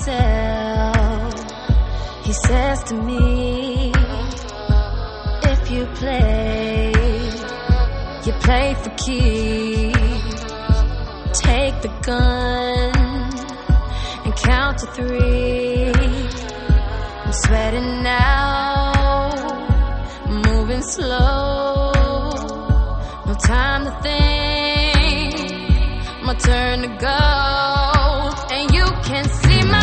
yourself. He says to me, if you play for keeps. Take the gun and count to 3. I'm sweating now, moving slow. No time to think, my turn to go. And you can see my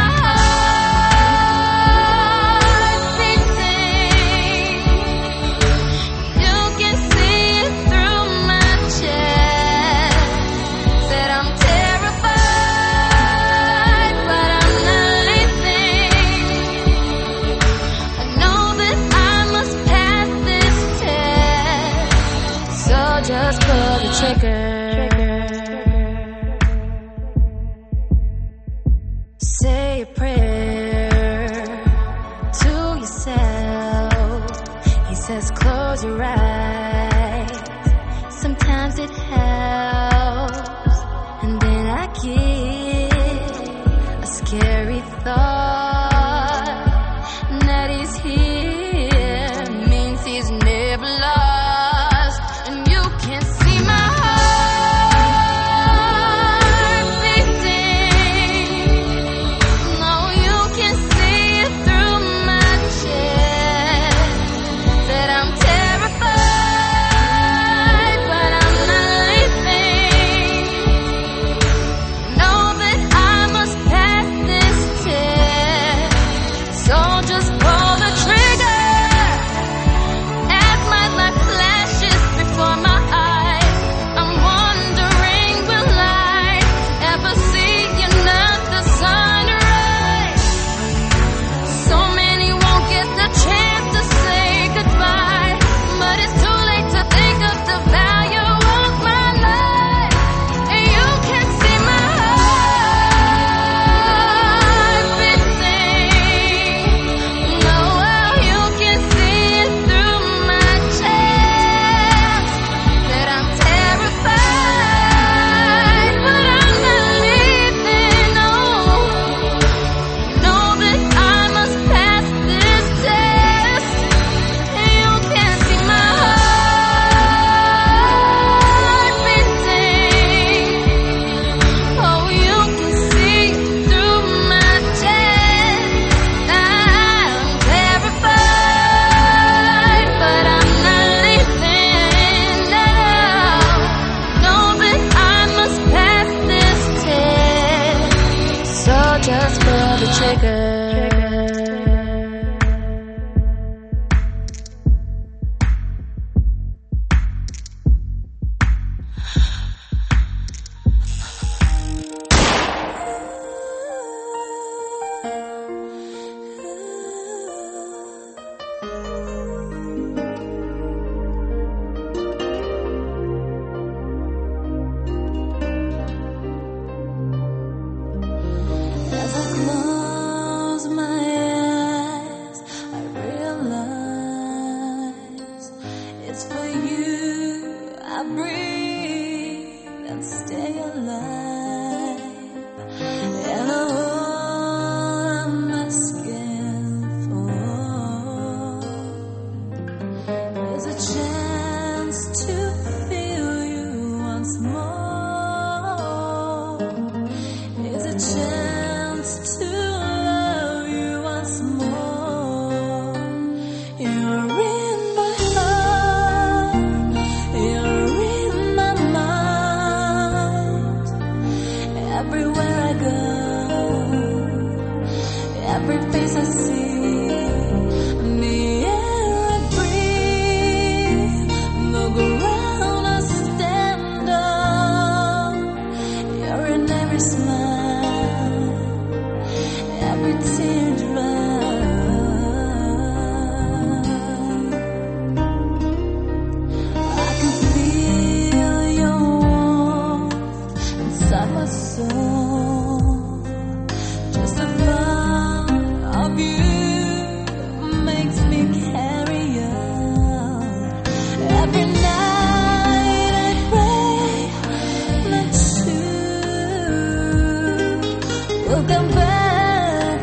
heart beating. You can see it through my chest. Said I'm terrified, but I'm not leaving. I know that I must pass this test. So just pull the trigger. Say a prayer to yourself. He says close your eyes. Sometimes it helps. And then I get a scary thought that he's here means he's never lost. And you can see my heart beating. No, you can see it through my chest. That I'm terrified, but I'm not leaving. Know that I must pass this test. So just pull the trigger as my life flashes before my eyes. I'm wondering, will I ever see another sunrise? So many won't get the chance to say goodbye, but it's too late to think of the value of my life. And you can see my heart beating. No, you can see it through my chest. That I'm terrified, but I'm not leaving. No, know that I must pass this test. And you can see my heart beating. Oh, you can see it through my chest. I'm terrified, but I'm not leaving. No, know that I must pass this test. So just pull the trigger. As I close my eyes, I realize it's for you I breathe and stay alive. And all I'm asking for is a chance to feel you once more. Is a chance to love you once more. You're in my heart, you're in my mind. Everywhere I go, every face I see, the air I breathe, the ground I stand on. You're in every smile, every teardrop. I can feel your warmth inside my soul. Just the thought of you makes me carry on. Every night I pray that you will come back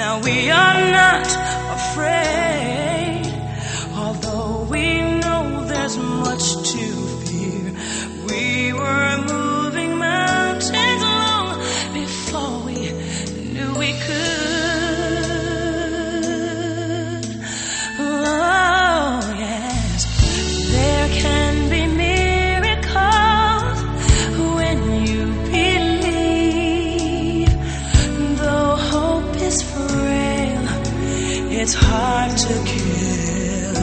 Now we are not afraid, although we know there's much to fear. We were moving mountains long before we knew we could. Oh yes, there can be miracles when you believe. Though hope is frail, it's hard to kill.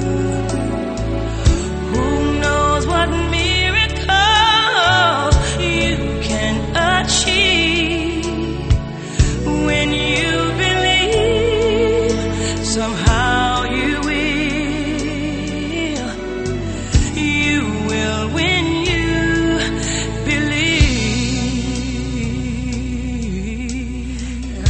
Who knows what miracles you can achieve when you believe. Somehow you will when you believe.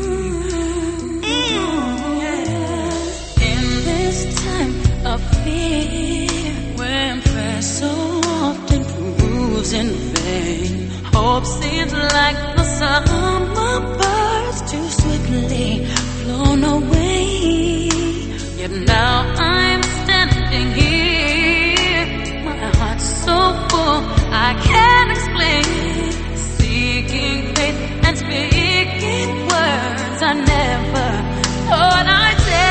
In this time of fear, when prayer so often proves in vain, hope seems like the summer birds too swiftly flown away. Yet now I'm standing here, my heart's so full I can't explain, seeking faith and speaking words I never thought I'd say.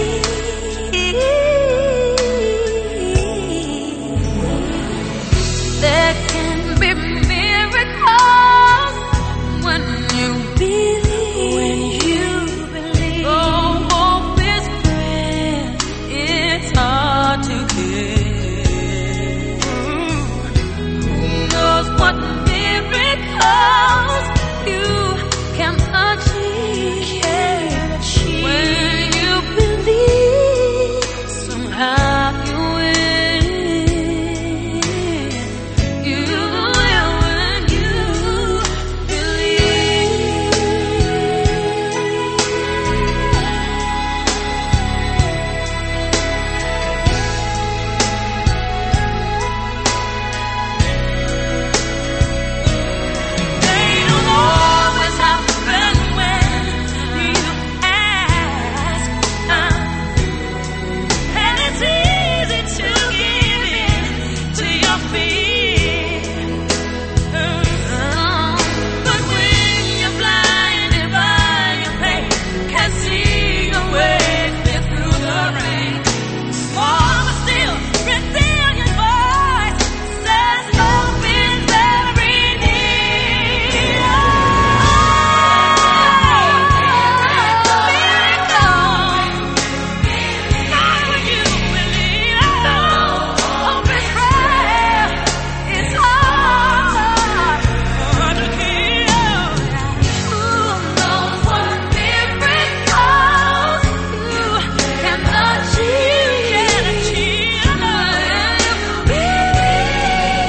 There can be miracles when you believe. When you believe. Oh, hope is prayer. It's hard to give. Who knows what miracles you can achieve when you believe. Somehow you will. You will when you believe. They don't always happen when you ask, and it's easy to give in to your fear. But when you're blinded by your pain, can't see your way clear through the rain, small but still resilient voice says hope is very near. When you believe, hope is frail. It's hard to kill. Who knows what miracles you can achieve when you believe.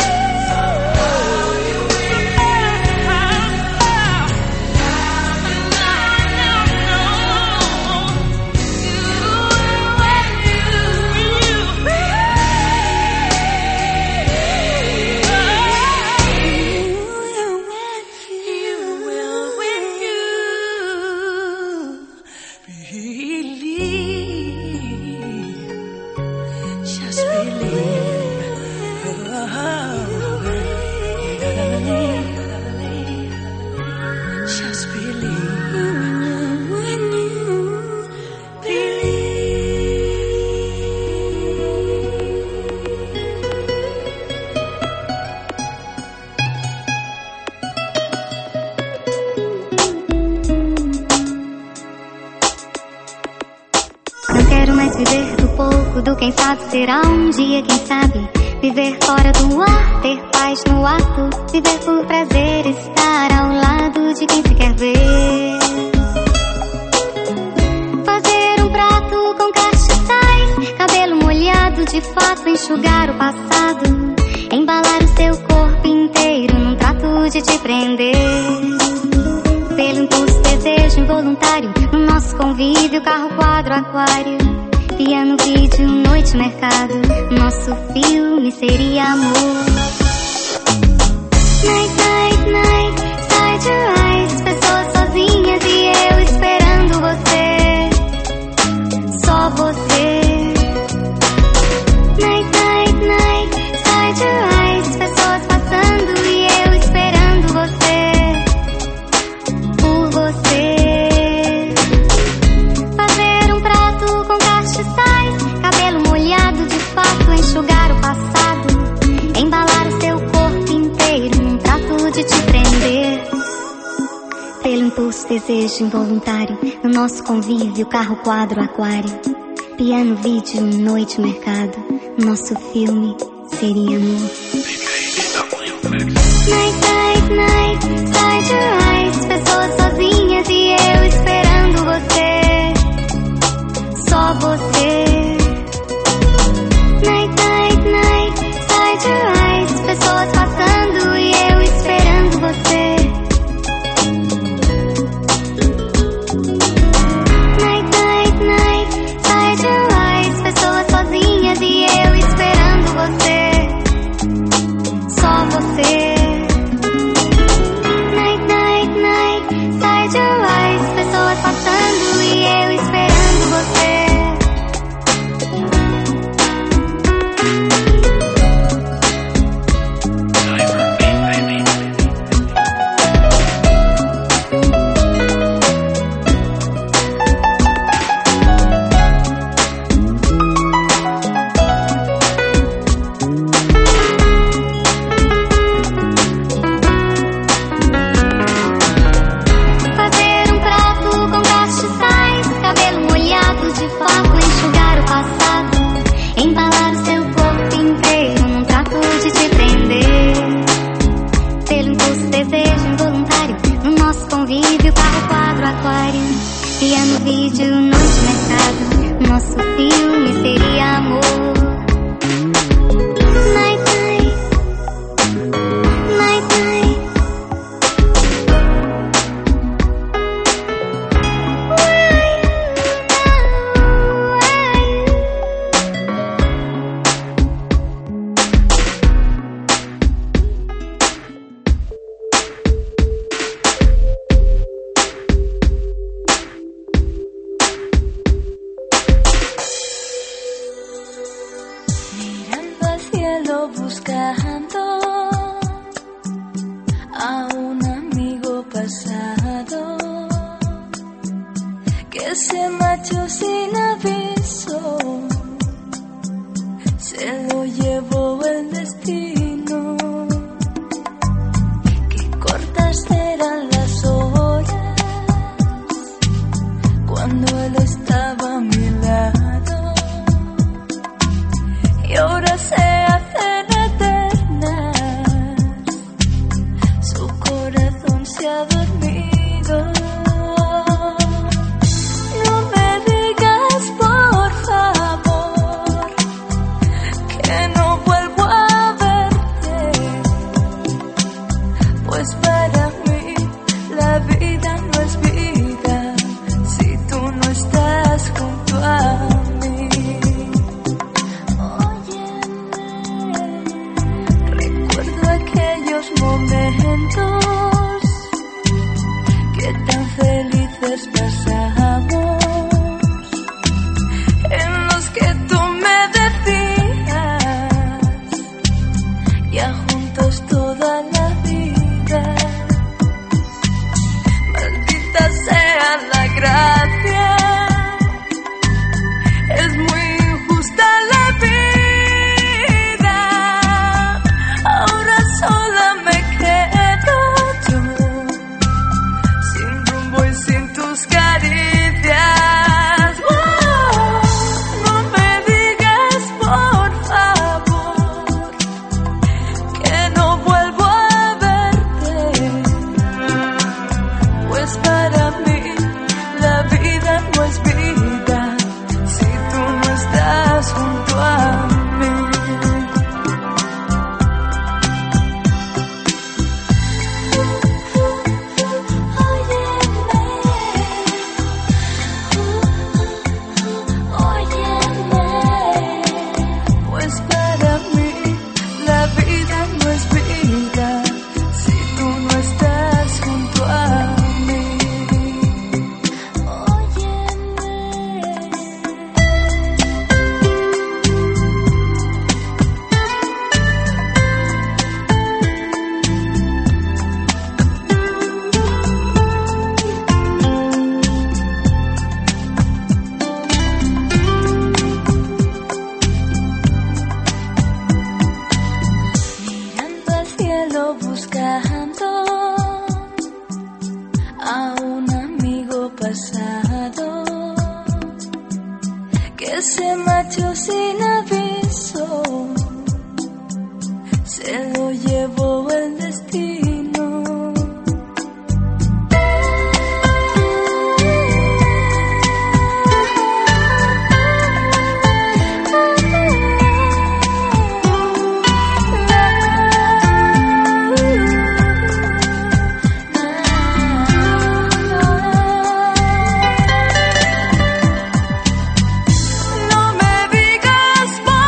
Just believe. Just believe when you Não quero mais viver do pouco, do quem sabe será um dia, quem sabe. Viver fora do ar, ter paz no ato, viver por prazer, estar ao lado de quem se quer ver. Fazer um prato com castiçais, cabelo molhado de fato, enxugar o passado, embalar o seu corpo inteiro num trato de te prender. Pelo impulso, desejo involuntário, no nosso convívio, carro, quadro, aquário, piano, vídeo, noite, mercado, nosso filme seria amor. Night, night, night, side your eyes, pessoas sozinhas e eu esperando desejo involuntário. No nosso convívio, carro, quadro, aquário. Piano, vídeo, noite, mercado. Nosso filme seria amor. Night, night, night, slide your eyes. Pessoas sozinhas e eu esperando você. Só você. Night, night, night, slide your eyes. Pessoas passando e eu esperando você. Night, night, night, slide your eyes. Pessoas sozinhas e eu esperando você. Só você. Night, night, night, slide your eyes. Pessoas passando e eu esperando você. Piano, vídeo, noite, mercado. Nosso filme seria amor. Night, night, night, night. Buscando a un amigo pasado que se marchó sin aviso, se lo llevó el destino. Qué cortas eran las horas cuando él estaba a mi lado y ahora se hacen eternas, su corazón se ha dormido. No me digas por favor que no vuelvo a verte, pues para mí la vida no es vida si tú no estás. que se marchó sin aviso, se lo llevó el destino. No me digas por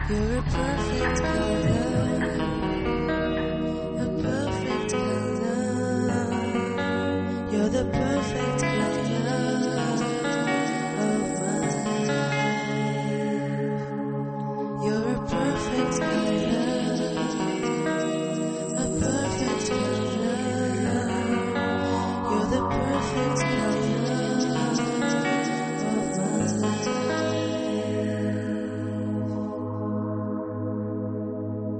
You're a perfect color, a perfect color. You're the perfect color of my life. You're a perfect color, a perfect color. You're the perfect color of my life.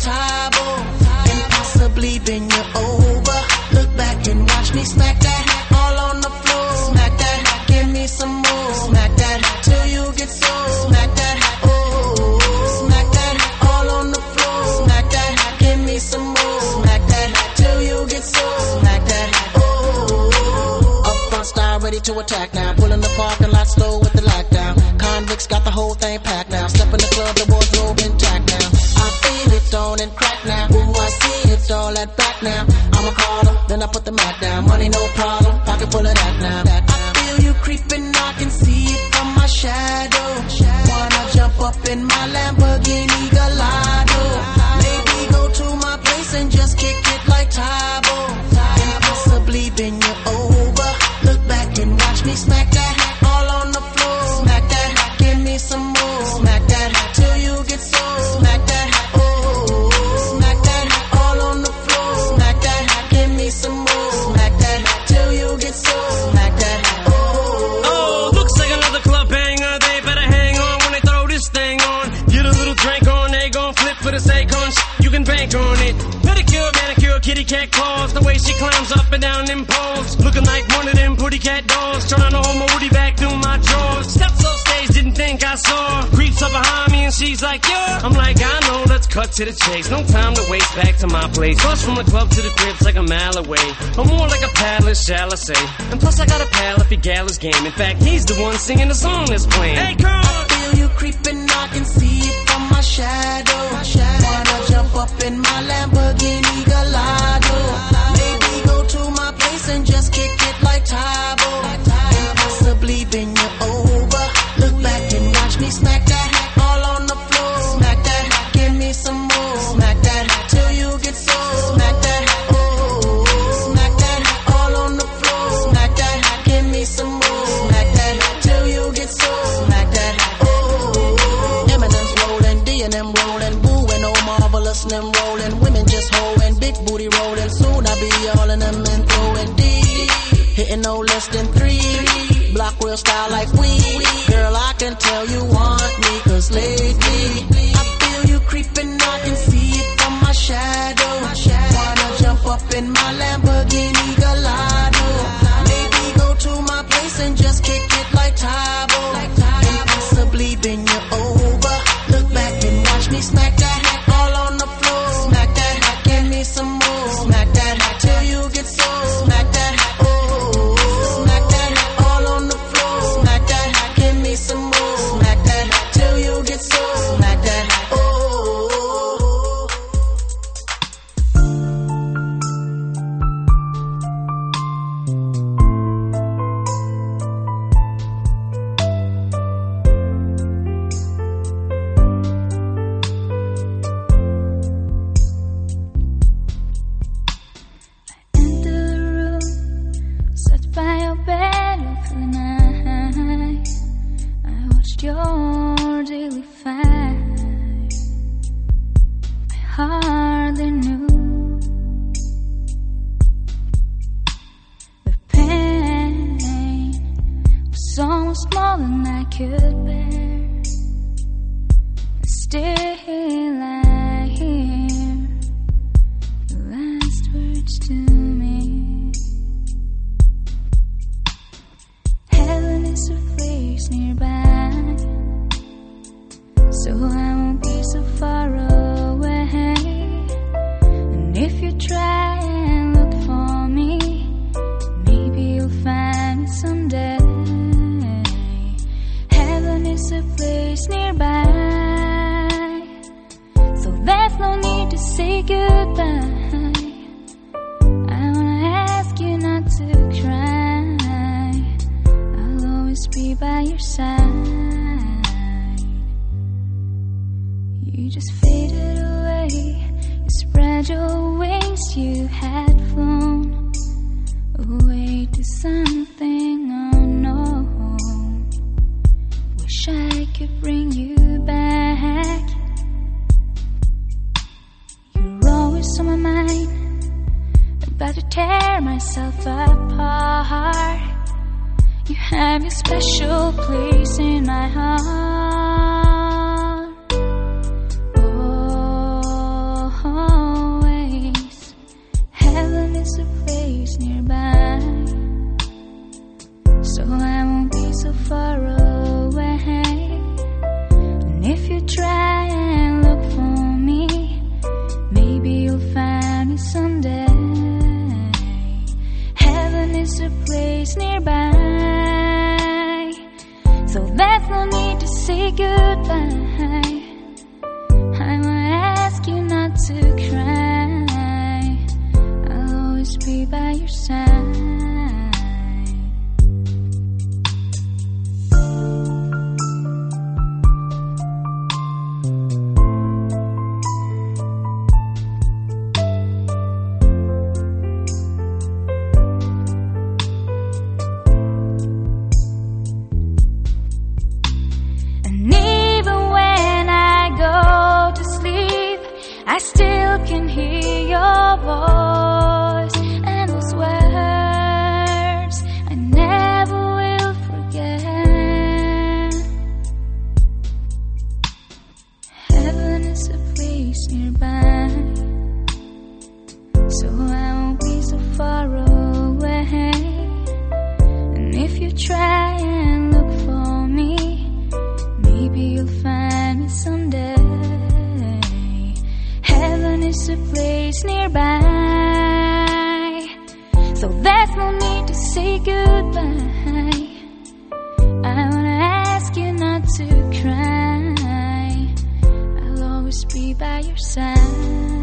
Tae Bo, and possibly bend you over. Look back and watch me smack that all on the floor. Smack that, give me some more. Smack that till you get sore. Smack that, oh, smack that all on the floor. Smack that, give me some more. Smack that till you get sore. Smack that, oh. Up front style ready to attack now. Pulling the parking lot slow with the lockdown. Convicts got the whole thing packed now. Step in the club, the wardrobe intact now. I feel it on and crack now. Ooh, I see it all at back now. I'ma call them, then I put the mat down. Money no problem, pocket full of that now. I feel you creeping, I can see it from my shadow. Wanna jump up in my Lamborghini Gallardo. Maybe go to my place and just kick it like Tae Bo, and possibly bend you over. Look back and watch me smack that all on the floor. Smack that, give me some more. Smack that till you get sore. Smack that, oh, smack that all on the floor. Smack that, give me some more. Smack that till you get sore. Smack that, oh. Oh, looks like another club banger. They better hang on when they throw this thing on. Get a little drink on, they gon' flip for the sake on. You can bank on it. Pedicure, manicure, kitty cat claws. The way she climbs up and down them poles, looking like one of them pretty cat dolls. Trying to hold my woody back through my drawers. Steps off stage, didn't think I saw. Creeps up behind me and she's like, yeah. I'm like, I know, let's cut to the chase. No time to waste, back to my place. Bus from the club to the crib's like a mile away, or more like a palace, shall I say. And plus I got a pal if he Gallus game. In fact, he's the one singing the song that's playing. Hey, girl! I feel you creeping, I can see it from my shadow. Wanna jump up in my Lamborghini Gallardo. Maybe go to my place and just kick it like Tae Bo, and possibly bend you over. Look back and watch me smack that all on the floor. Smack that, give me some more. Smack that till you get sore. Smack that, oh, smack that all on the floor. Smack that, give me some more. Smack that till you get sore. Smack that, oh. Eminem's rolling, D&M rolling, Boo and Oh Marvelous and them rolling. Women just holding, big booty rolling. Soon I'll be all in them and throwing D. Hitting no less than 3. Block real style like we. Girl, I can tell you want me, cause lately I feel you creeping, I can see it from my shadow. Wanna jump up in my Lamborghini Gallardo. Maybe go to my place and just kick it like Tae Bo, and possibly bend you over. Look back and watch me smack that all on the floor. Smack that, give me some more. Smack that till you get sore. Smack that, oh, smack that all on the floor. Smack that, give me some more. Smack that till you get sore. Smack that, oh. Your daily fight, I hardly knew the pain was so much more than I could bear. Still I hear your last words to me. Heaven is a place nearby, so I won't be so far away. And if you try and look for me, maybe you'll find me someday. Heaven is a place nearby, so there's no need to say goodbye. I wanna ask you not to cry, I'll always be by your side. You just faded away, you spread your wings, you had flown away to something unknown. Wish I could bring you back. You're always on my mind, about to tear myself apart. You have your special place in my heart. Oh, try and look for me, maybe you'll find me someday. Heaven is a place nearby, so there's no need to say goodbye. I wanna ask you not to cry, I'll always be by your side. I still can hear your voice and those words I never will forget. Heaven is a place nearby, so I won't be so far away. And if you try and look for me, maybe you'll find me someday. Heaven is a place nearby, so there's no need to say goodbye. I wanna ask you not to cry, I'll always be by your side.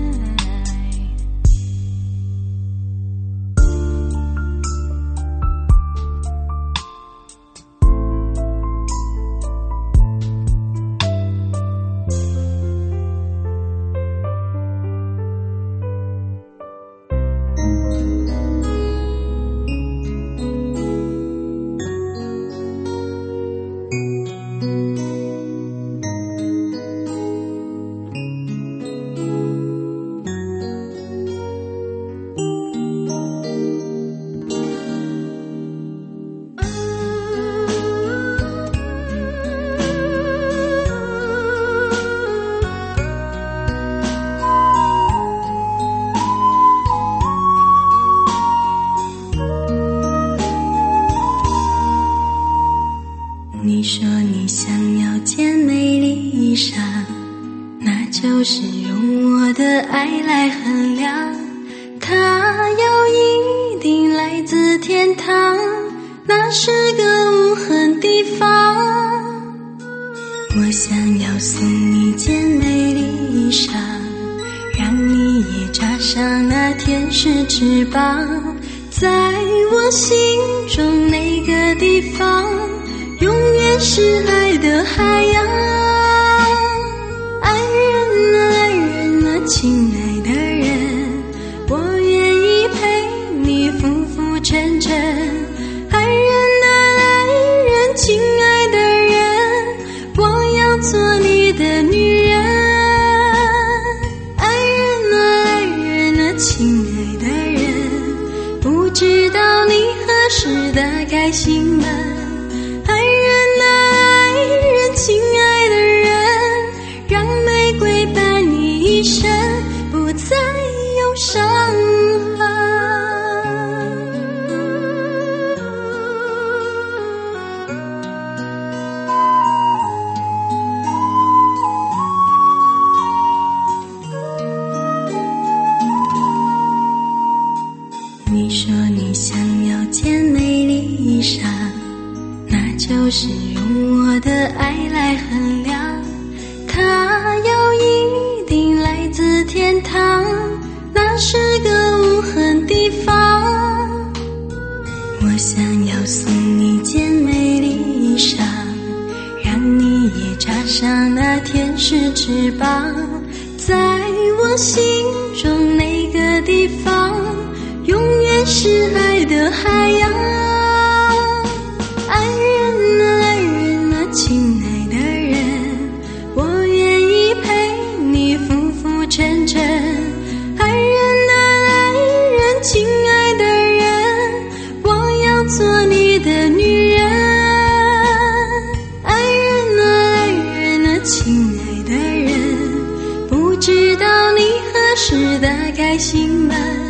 你说你想要件美丽衣裳，那就是用我的爱来衡量。它要一定来自天堂，那是个无痕地方。我想要送你件美丽衣裳，让你也插上那天使翅膀。在我心中那个地方，永远是爱的海洋。爱人啊爱人啊亲爱的人，我愿意陪你浮浮沉沉。爱人啊爱人亲爱的人，我要做你的女人。爱人啊爱人啊亲爱的人，不知道你何时打开心门。亲爱的人，让玫瑰伴你一生，不再有伤痕。你说你想要件美丽衣裳，那就是用我的爱来衡量。它要一定来自天堂，那是个无痕地方。我想要送你件美丽衣裳，让你也插上那天使翅膀。在我心中那个地方，永远是爱的海洋。爱人啊爱人啊亲爱的人，我愿意陪你浮浮沉沉。爱人啊爱人亲爱的人，我要做你的女人。爱人啊爱人啊亲爱的人，不知道你何时打开心门。